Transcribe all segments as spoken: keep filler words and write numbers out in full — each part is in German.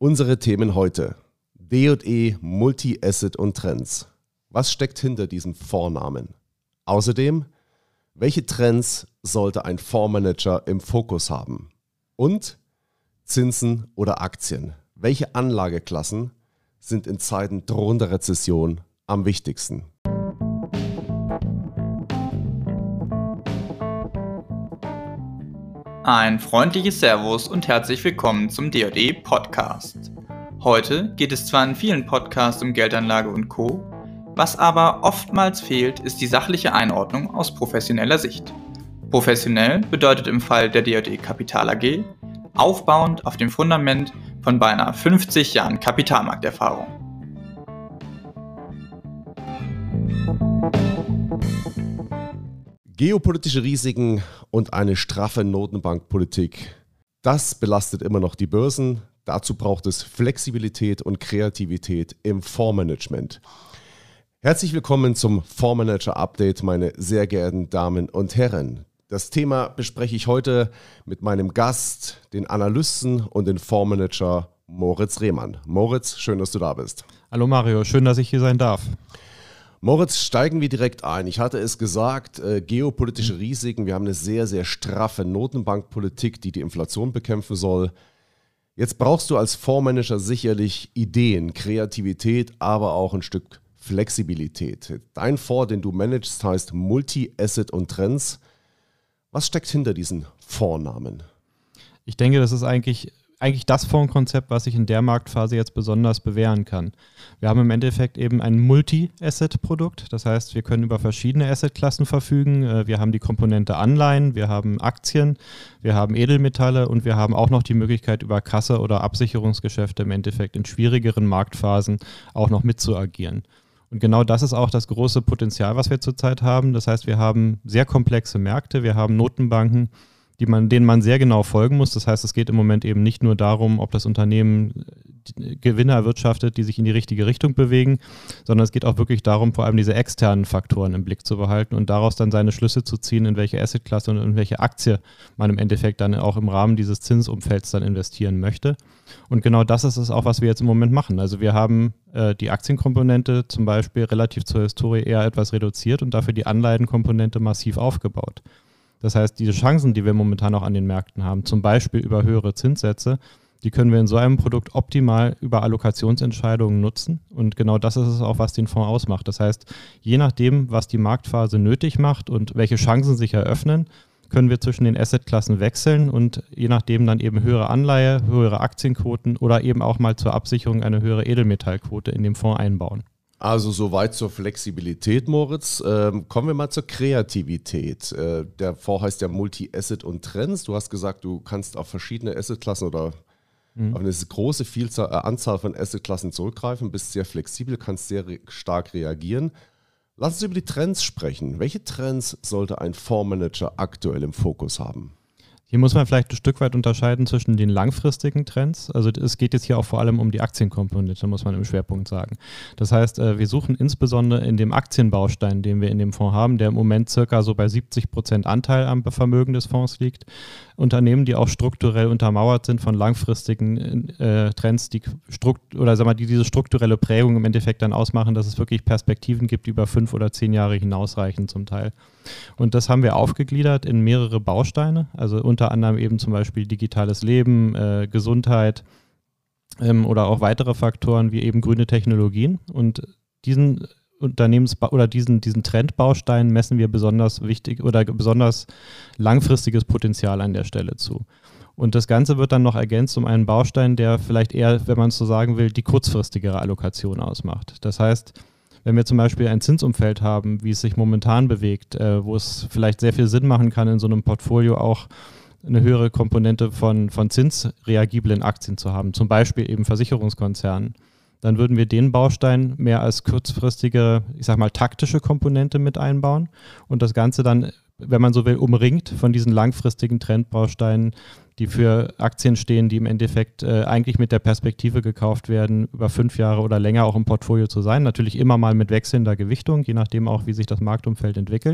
Unsere Themen heute: D und E, Multi-Asset und Trends. Was steckt hinter diesem Vornamen? Außerdem, welche Trends sollte ein Fondsmanager im Fokus haben? Und Zinsen oder Aktien? Welche Anlageklassen sind in Zeiten drohender Rezession am wichtigsten? Ein freundliches Servus und herzlich willkommen zum D und E Podcast. Heute geht es zwar in vielen Podcasts um Geldanlage und Co., was aber oftmals fehlt, ist die sachliche Einordnung aus professioneller Sicht. Professionell bedeutet im Fall der D und E Kapital A G aufbauend auf dem Fundament von beinahe fünfzig Jahren Kapitalmarkterfahrung. Geopolitische Risiken und eine straffe Notenbankpolitik, das belastet immer noch die Börsen. Dazu braucht es Flexibilität und Kreativität im Fondsmanagement. Herzlich willkommen zum Fondsmanager-Update, meine sehr geehrten Damen und Herren. Das Thema bespreche ich heute mit meinem Gast, den Analysten und den Fondsmanager Moritz Rehmann. Moritz, schön, dass du da bist. Hallo Mario, schön, dass ich hier sein darf. Moritz, steigen wir direkt ein. Ich hatte es gesagt, äh, geopolitische Risiken. Wir haben eine sehr, sehr straffe Notenbankpolitik, die die Inflation bekämpfen soll. Jetzt brauchst du als Fondsmanager sicherlich Ideen, Kreativität, aber auch ein Stück Flexibilität. Dein Fonds, den du managst, heißt Multi-Asset und Trends. Was steckt hinter diesen Fondsnamen? Ich denke, das ist eigentlich, eigentlich das Fondskonzept, was sich in der Marktphase jetzt besonders bewähren kann. Wir haben im Endeffekt eben ein Multi-Asset-Produkt. Das heißt, wir können über verschiedene Assetklassen verfügen. Wir haben die Komponente Anleihen, wir haben Aktien, wir haben Edelmetalle und wir haben auch noch die Möglichkeit, über Kasse- oder Absicherungsgeschäfte im Endeffekt in schwierigeren Marktphasen auch noch mitzuagieren. Und genau das ist auch das große Potenzial, was wir zurzeit haben. Das heißt, wir haben sehr komplexe Märkte, wir haben Notenbanken, die man, denen man sehr genau folgen muss. Das heißt, es geht im Moment eben nicht nur darum, ob das Unternehmen Gewinne erwirtschaftet, die sich in die richtige Richtung bewegen, sondern es geht auch wirklich darum, vor allem diese externen Faktoren im Blick zu behalten und daraus dann seine Schlüsse zu ziehen, in welche Assetklasse und in welche Aktie man im Endeffekt dann auch im Rahmen dieses Zinsumfelds dann investieren möchte. Und genau das ist es auch, was wir jetzt im Moment machen. Also wir haben äh, die Aktienkomponente zum Beispiel relativ zur Historie eher etwas reduziert und dafür die Anleihenkomponente massiv aufgebaut. Das heißt, diese Chancen, die wir momentan auch an den Märkten haben, zum Beispiel über höhere Zinssätze, die können wir in so einem Produkt optimal über Allokationsentscheidungen nutzen. Und genau das ist es auch, was den Fonds ausmacht. Das heißt, je nachdem, was die Marktphase nötig macht und welche Chancen sich eröffnen, können wir zwischen den Assetklassen wechseln und je nachdem dann eben höhere Anleihe, höhere Aktienquoten oder eben auch mal zur Absicherung eine höhere Edelmetallquote in dem Fonds einbauen. Also soweit zur Flexibilität, Moritz. Ähm, kommen wir mal zur Kreativität. Äh, der Fonds heißt ja Multi-Asset und Trends. Du hast gesagt, du kannst auf verschiedene Assetklassen oder mhm. auf eine große Vielzahl, äh, Anzahl von Assetklassen zurückgreifen, bist sehr flexibel, kannst sehr re- stark reagieren. Lass uns über die Trends sprechen. Welche Trends sollte ein Fondsmanager aktuell im Fokus haben? Hier muss man vielleicht ein Stück weit unterscheiden zwischen den langfristigen Trends. Also es geht jetzt hier auch vor allem um die Aktienkomponente, muss man im Schwerpunkt sagen. Das heißt, wir suchen insbesondere in dem Aktienbaustein, den wir in dem Fonds haben, der im Moment circa so bei siebzig Prozent Anteil am Vermögen des Fonds liegt, Unternehmen, die auch strukturell untermauert sind von langfristigen äh, Trends, die, strukt- oder, sag mal, die diese strukturelle Prägung im Endeffekt dann ausmachen, dass es wirklich Perspektiven gibt, die über fünf oder zehn Jahre hinausreichen zum Teil. Und das haben wir aufgegliedert in mehrere Bausteine, also unter anderem eben zum Beispiel digitales Leben, äh, Gesundheit ähm, oder auch weitere Faktoren wie eben grüne Technologien. Und diesen Unternehmens- oder diesen, diesen Trendbaustein messen wir besonders wichtig oder besonders langfristiges Potenzial an der Stelle zu. Und das Ganze wird dann noch ergänzt um einen Baustein, der vielleicht eher, wenn man es so sagen will, die kurzfristigere Allokation ausmacht. Das heißt, wenn wir zum Beispiel ein Zinsumfeld haben, wie es sich momentan bewegt, äh, wo es vielleicht sehr viel Sinn machen kann, in so einem Portfolio auch eine höhere Komponente von, von zinsreagiblen Aktien zu haben, zum Beispiel eben Versicherungskonzernen, dann würden wir den Baustein mehr als kurzfristige, ich sag mal, taktische Komponente mit einbauen und das Ganze dann, wenn man so will, umringt von diesen langfristigen Trendbausteinen, die für Aktien stehen, die im Endeffekt äh, eigentlich mit der Perspektive gekauft werden, über fünf Jahre oder länger auch im Portfolio zu sein. Natürlich immer mal mit wechselnder Gewichtung, je nachdem auch, wie sich das Marktumfeld entwickelt.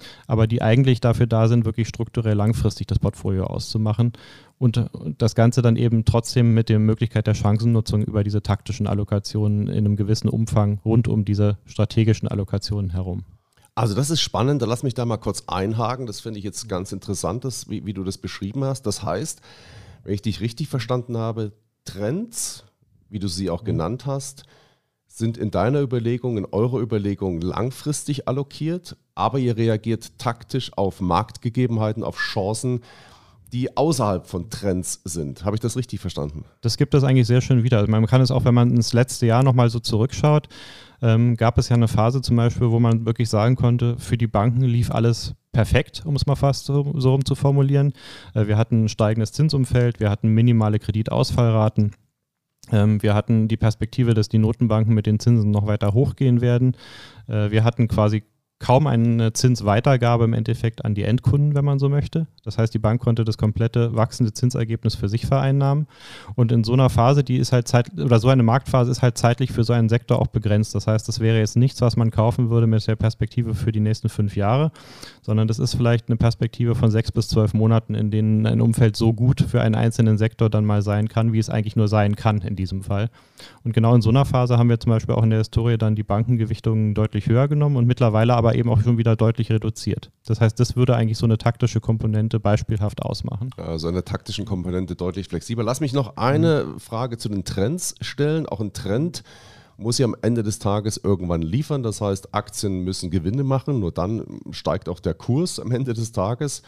aber die eigentlich dafür da sind, wirklich strukturell langfristig das Portfolio auszumachen und das Ganze dann eben trotzdem mit der Möglichkeit der Chancennutzung über diese taktischen Allokationen in einem gewissen Umfang rund um diese strategischen Allokationen herum. Also das ist spannend, da lass mich da mal kurz einhaken, das finde ich jetzt ganz interessant, das, wie, wie du das beschrieben hast. Das heißt, wenn ich dich richtig verstanden habe, Trends, wie du sie auch genannt hast, sind in deiner Überlegung, in eurer Überlegung langfristig allokiert, aber ihr reagiert taktisch auf Marktgegebenheiten, auf Chancen, die außerhalb von Trends sind. Habe ich das richtig verstanden? Das gibt es eigentlich sehr schön wieder. Also man kann es auch, wenn man ins letzte Jahr nochmal so zurückschaut, ähm, gab es ja eine Phase zum Beispiel, wo man wirklich sagen konnte, für die Banken lief alles perfekt, um es mal fast so, so rum zu formulieren. Äh, wir hatten ein steigendes Zinsumfeld, wir hatten minimale Kreditausfallraten. Wir hatten die Perspektive, dass die Notenbanken mit den Zinsen noch weiter hochgehen werden. Wir hatten quasi kaum eine Zinsweitergabe im Endeffekt an die Endkunden, wenn man so möchte. Das heißt, die Bank konnte das komplette wachsende Zinsergebnis für sich vereinnahmen. Und in so einer Phase, die ist halt zeit oder so eine Marktphase ist halt zeitlich für so einen Sektor auch begrenzt. Das heißt, das wäre jetzt nichts, was man kaufen würde mit der Perspektive für die nächsten fünf Jahre, sondern das ist vielleicht eine Perspektive von sechs bis zwölf Monaten, in denen ein Umfeld so gut für einen einzelnen Sektor dann mal sein kann, wie es eigentlich nur sein kann in diesem Fall. Und genau in so einer Phase haben wir zum Beispiel auch in der Historie dann die Bankengewichtungen deutlich höher genommen und mittlerweile aber eben auch schon wieder deutlich reduziert. Das heißt, das würde eigentlich so eine taktische Komponente beispielhaft ausmachen. Also eine taktischen Komponente deutlich flexibler. Lass mich noch eine mhm. Frage zu den Trends stellen. Auch ein Trend muss ja am Ende des Tages irgendwann liefern. Das heißt, Aktien müssen Gewinne machen, nur dann steigt auch der Kurs am Ende des Tages.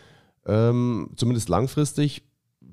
Ähm, zumindest langfristig.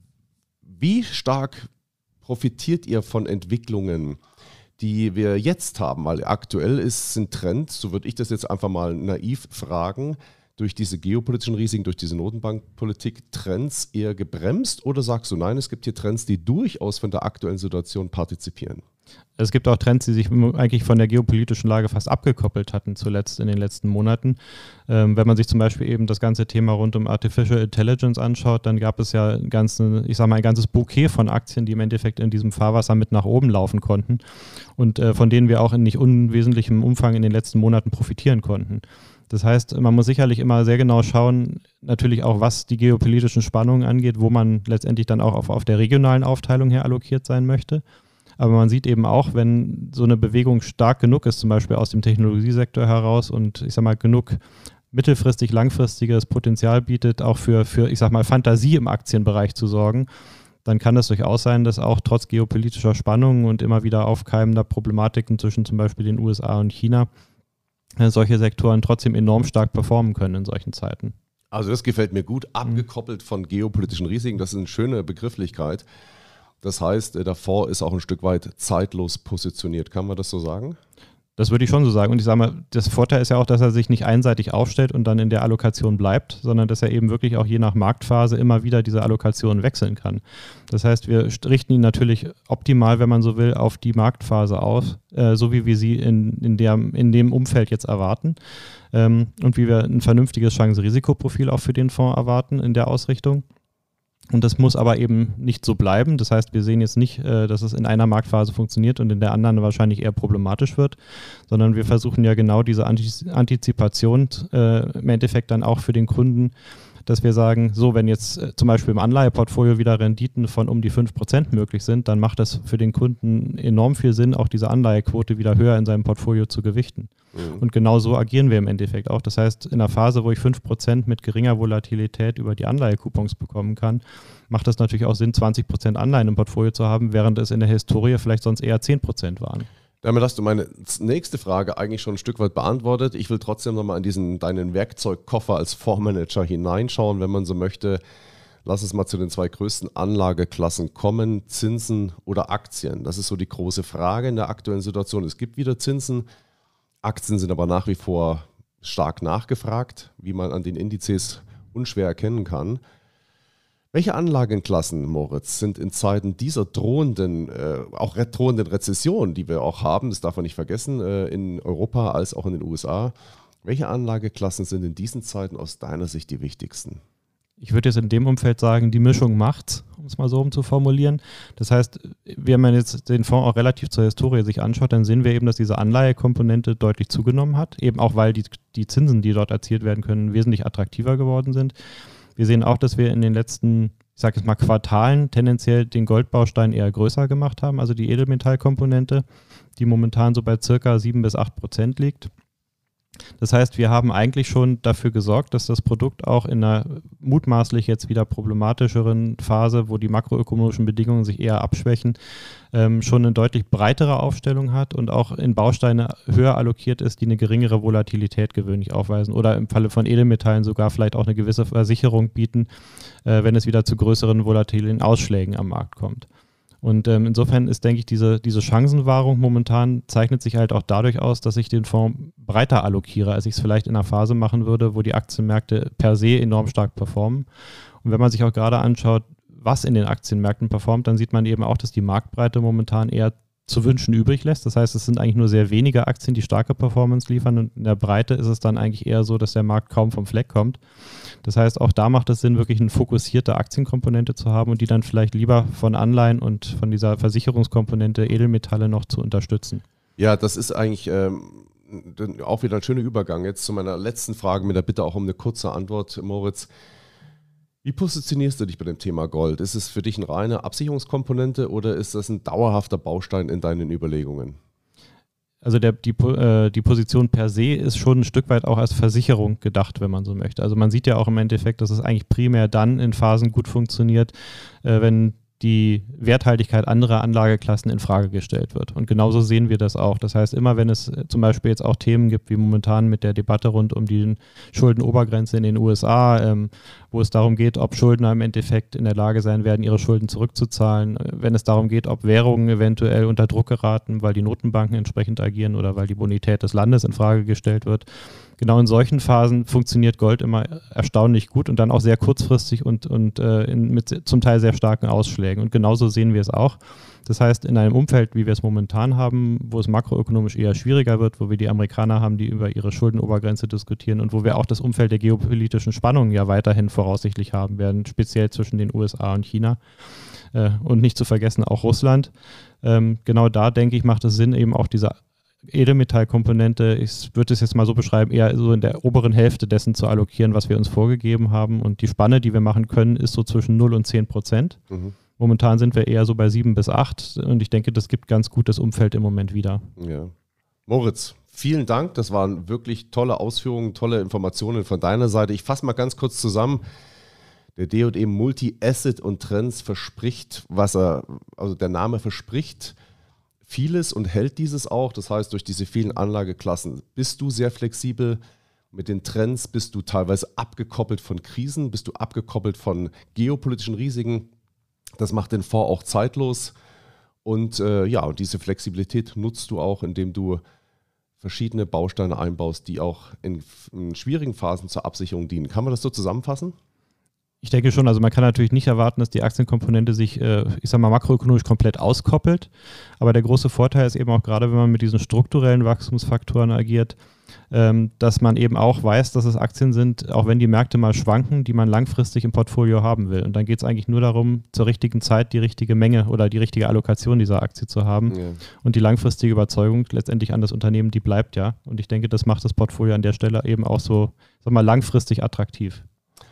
Wie stark profitiert ihr von Entwicklungen, die wir jetzt haben? Weil aktuell ist, sind Trends, so würde ich das jetzt einfach mal naiv fragen, durch diese geopolitischen Risiken, durch diese Notenbankpolitik Trends eher gebremst, oder sagst du, nein, es gibt hier Trends, die durchaus von der aktuellen Situation partizipieren? Es gibt auch Trends, die sich eigentlich von der geopolitischen Lage fast abgekoppelt hatten zuletzt in den letzten Monaten. Ähm, wenn man sich zum Beispiel eben das ganze Thema rund um Artificial Intelligence anschaut, dann gab es ja ein ganzes, ich sag mal, ein ganzes Bouquet von Aktien, die im Endeffekt in diesem Fahrwasser mit nach oben laufen konnten und äh, von denen wir auch in nicht unwesentlichem Umfang in den letzten Monaten profitieren konnten. Das heißt, man muss sicherlich immer sehr genau schauen, natürlich auch was die geopolitischen Spannungen angeht, wo man letztendlich dann auch auf, auf der regionalen Aufteilung her allokiert sein möchte. Aber man sieht eben auch, wenn so eine Bewegung stark genug ist, zum Beispiel aus dem Technologiesektor heraus und ich sag mal genug mittelfristig, langfristiges Potenzial bietet, auch für, für ich sag mal Fantasie im Aktienbereich zu sorgen, dann kann es durchaus sein, dass auch trotz geopolitischer Spannungen und immer wieder aufkeimender Problematiken zwischen zum Beispiel den U S A und China solche Sektoren trotzdem enorm stark performen können in solchen Zeiten. Also das gefällt mir gut, abgekoppelt von geopolitischen Risiken, das ist eine schöne Begrifflichkeit. Das heißt, der Fonds ist auch ein Stück weit zeitlos positioniert. Kann man das so sagen? Das würde ich schon so sagen. Und ich sage mal, das Vorteil ist ja auch, dass er sich nicht einseitig aufstellt und dann in der Allokation bleibt, sondern dass er eben wirklich auch je nach Marktphase immer wieder diese Allokation wechseln kann. Das heißt, wir richten ihn natürlich optimal, wenn man so will, auf die Marktphase aus, äh, so wie wir sie in, in, der, in dem Umfeld jetzt erwarten ähm, und wie wir ein vernünftiges Chance-Risikoprofil auch für den Fonds erwarten in der Ausrichtung. Und das muss aber eben nicht so bleiben. Das heißt, wir sehen jetzt nicht, dass es in einer Marktphase funktioniert und in der anderen wahrscheinlich eher problematisch wird, sondern wir versuchen ja genau diese Antizipation im Endeffekt dann auch für den Kunden, dass wir sagen, so, wenn jetzt zum Beispiel im Anleiheportfolio wieder Renditen von um die fünf Prozent möglich sind, dann macht das für den Kunden enorm viel Sinn, auch diese Anleihequote wieder höher in seinem Portfolio zu gewichten. Mhm. Und genau so agieren wir im Endeffekt auch. Das heißt, in einer Phase, wo ich fünf Prozent mit geringer Volatilität über die Anleihekupons bekommen kann, macht es natürlich auch Sinn, zwanzig Prozent Anleihen im Portfolio zu haben, während es in der Historie vielleicht sonst eher zehn Prozent waren. Damit hast du meine nächste Frage eigentlich schon ein Stück weit beantwortet. Ich will trotzdem nochmal in diesen deinen Werkzeugkoffer als Fondsmanager hineinschauen, wenn man so möchte. Lass uns mal zu den zwei größten Anlageklassen kommen, Zinsen oder Aktien. Das ist so die große Frage in der aktuellen Situation. Es gibt wieder Zinsen, Aktien sind aber nach wie vor stark nachgefragt, wie man an den Indizes unschwer erkennen kann. Welche Anlagenklassen, Moritz, sind in Zeiten dieser drohenden, äh, auch drohenden Rezession, die wir auch haben, das darf man nicht vergessen, äh, in Europa als auch in den U S A, welche Anlageklassen sind in diesen Zeiten aus deiner Sicht die wichtigsten? Ich würde jetzt in dem Umfeld sagen, die Mischung macht's, um es mal so rum zu formulieren. Das heißt, wenn man jetzt den Fonds auch relativ zur Historie sich anschaut, dann sehen wir eben, dass diese Anleihekomponente deutlich zugenommen hat, eben auch weil die, die Zinsen, die dort erzielt werden können, wesentlich attraktiver geworden sind. Wir sehen auch, dass wir in den letzten, ich sage jetzt mal Quartalen, tendenziell den Goldbaustein eher größer gemacht haben, also die Edelmetallkomponente, die momentan so bei circa sieben bis acht Prozent liegt. Das heißt, wir haben eigentlich schon dafür gesorgt, dass das Produkt auch in einer mutmaßlich jetzt wieder problematischeren Phase, wo die makroökonomischen Bedingungen sich eher abschwächen, ähm, schon eine deutlich breitere Aufstellung hat und auch in Bausteine höher allokiert ist, die eine geringere Volatilität gewöhnlich aufweisen oder im Falle von Edelmetallen sogar vielleicht auch eine gewisse Versicherung bieten, äh, wenn es wieder zu größeren volatilen Ausschlägen am Markt kommt. Und ähm, insofern ist, denke ich, diese, diese Chancenwahrung momentan zeichnet sich halt auch dadurch aus, dass ich den Fonds breiter allokiere, als ich es vielleicht in einer Phase machen würde, wo die Aktienmärkte per se enorm stark performen. Und wenn man sich auch gerade anschaut, was in den Aktienmärkten performt, dann sieht man eben auch, dass die Marktbreite momentan eher zu wünschen übrig lässt. Das heißt, es sind eigentlich nur sehr wenige Aktien, die starke Performance liefern und in der Breite ist es dann eigentlich eher so, dass der Markt kaum vom Fleck kommt. Das heißt, auch da macht es Sinn, wirklich eine fokussierte Aktienkomponente zu haben und die dann vielleicht lieber von Anleihen und von dieser Versicherungskomponente Edelmetalle noch zu unterstützen. Ja, das ist eigentlich ähm, auch wieder ein schöner Übergang jetzt zu meiner letzten Frage mit der Bitte auch um eine kurze Antwort, Moritz. Wie positionierst du dich bei dem Thema Gold? Ist es für dich eine reine Absicherungskomponente oder ist das ein dauerhafter Baustein in deinen Überlegungen? Also der, die, äh, die Position per se ist schon ein Stück weit auch als Versicherung gedacht, wenn man so möchte. Also man sieht ja auch im Endeffekt, dass es eigentlich primär dann in Phasen gut funktioniert, äh, wenn die Werthaltigkeit anderer Anlageklassen in Frage gestellt wird. Und genauso sehen wir das auch. Das heißt, immer wenn es zum Beispiel jetzt auch Themen gibt, wie momentan mit der Debatte rund um die Schuldenobergrenze in den U S A, ähm, wo es darum geht, ob Schuldner im Endeffekt in der Lage sein werden, ihre Schulden zurückzuzahlen, wenn es darum geht, ob Währungen eventuell unter Druck geraten, weil die Notenbanken entsprechend agieren oder weil die Bonität des Landes in Frage gestellt wird. Genau in solchen Phasen funktioniert Gold immer erstaunlich gut und dann auch sehr kurzfristig und, und äh, in, mit zum Teil sehr starken Ausschlägen. Und genauso sehen wir es auch. Das heißt, in einem Umfeld, wie wir es momentan haben, wo es makroökonomisch eher schwieriger wird, wo wir die Amerikaner haben, die über ihre Schuldenobergrenze diskutieren und wo wir auch das Umfeld der geopolitischen Spannungen ja weiterhin voraussichtlich haben werden, speziell zwischen den U S A und China. Äh, und nicht zu vergessen auch Russland. Ähm, genau da, denke ich, macht es Sinn, eben auch diese Edelmetallkomponente, ich würde es jetzt mal so beschreiben, eher so in der oberen Hälfte dessen zu allokieren, was wir uns vorgegeben haben. Und die Spanne, die wir machen können, ist so zwischen null und zehn Prozent. Mhm. Momentan sind wir eher so bei sieben bis acht und ich denke, das gibt ganz gut das Umfeld im Moment wieder. Ja. Moritz, vielen Dank. Das waren wirklich tolle Ausführungen, tolle Informationen von deiner Seite. Ich fasse mal ganz kurz zusammen. Der D und E Multi-Asset und Trends verspricht, was er, also der Name verspricht, vieles und hält dieses auch. Das heißt, durch diese vielen Anlageklassen bist du sehr flexibel. Mit den Trends bist du teilweise abgekoppelt von Krisen, bist du abgekoppelt von geopolitischen Risiken. Das macht den Fonds auch zeitlos. Und äh, ja, und diese Flexibilität nutzt du auch, indem du verschiedene Bausteine einbaust, die auch in, in schwierigen Phasen zur Absicherung dienen. Kann man das so zusammenfassen? Ich denke schon, also man kann natürlich nicht erwarten, dass die Aktienkomponente sich, äh, ich sag mal, makroökonomisch komplett auskoppelt. Aber der große Vorteil ist eben auch gerade, wenn man mit diesen strukturellen Wachstumsfaktoren agiert, ähm, dass man eben auch weiß, dass es Aktien sind, auch wenn die Märkte mal schwanken, die man langfristig im Portfolio haben will. Und dann geht es eigentlich nur darum, zur richtigen Zeit die richtige Menge oder die richtige Allokation dieser Aktie zu haben. Ja. Und die langfristige Überzeugung letztendlich an das Unternehmen, die bleibt ja. Und ich denke, das macht das Portfolio an der Stelle eben auch so, sag mal, langfristig attraktiv.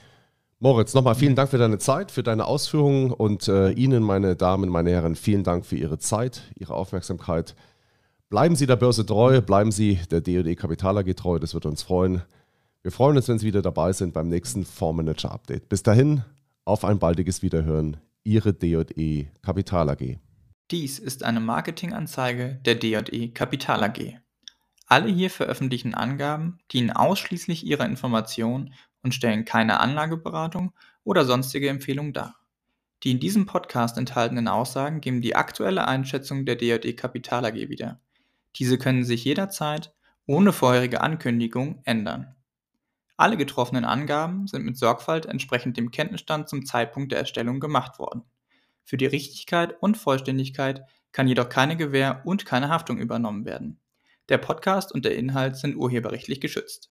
Moritz, nochmal vielen Dank für deine Zeit, für deine Ausführungen und äh, Ihnen, meine Damen, meine Herren, vielen Dank für Ihre Zeit, Ihre Aufmerksamkeit. Bleiben Sie der Börse treu, bleiben Sie der D und E Kapital A G treu, das würde uns freuen. Wir freuen uns, wenn Sie wieder dabei sind beim nächsten Fondsmanager Update. Bis dahin, auf ein baldiges Wiederhören, Ihre D und E Kapital A G. Dies ist eine Marketinganzeige der D und E Kapital A G. Alle hier veröffentlichten Angaben dienen ausschließlich ihrer Information und stellen keine Anlageberatung oder sonstige Empfehlung dar. Die in diesem Podcast enthaltenen Aussagen geben die aktuelle Einschätzung der D und E Kapital A G wieder. Diese können sich jederzeit ohne vorherige Ankündigung ändern. Alle getroffenen Angaben sind mit Sorgfalt entsprechend dem Kenntnisstand zum Zeitpunkt der Erstellung gemacht worden. Für die Richtigkeit und Vollständigkeit kann jedoch keine Gewähr und keine Haftung übernommen werden. Der Podcast und der Inhalt sind urheberrechtlich geschützt.